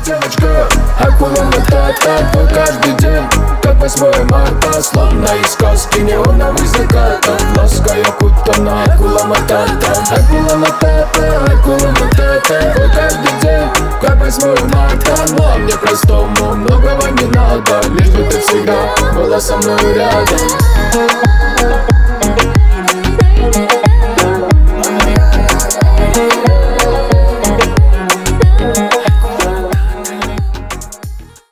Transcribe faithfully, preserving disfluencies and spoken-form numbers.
девочка, акула матата. Твой каждый день, как восьмое марта. Словно из сказки неоновый закатом. Ласка якутана, акула матата. Акула матата, акула матата. Твой каждый день, как восьмое марта. Ну а мне простому многого не надо, лишь бы ты всегда была со мной рядом.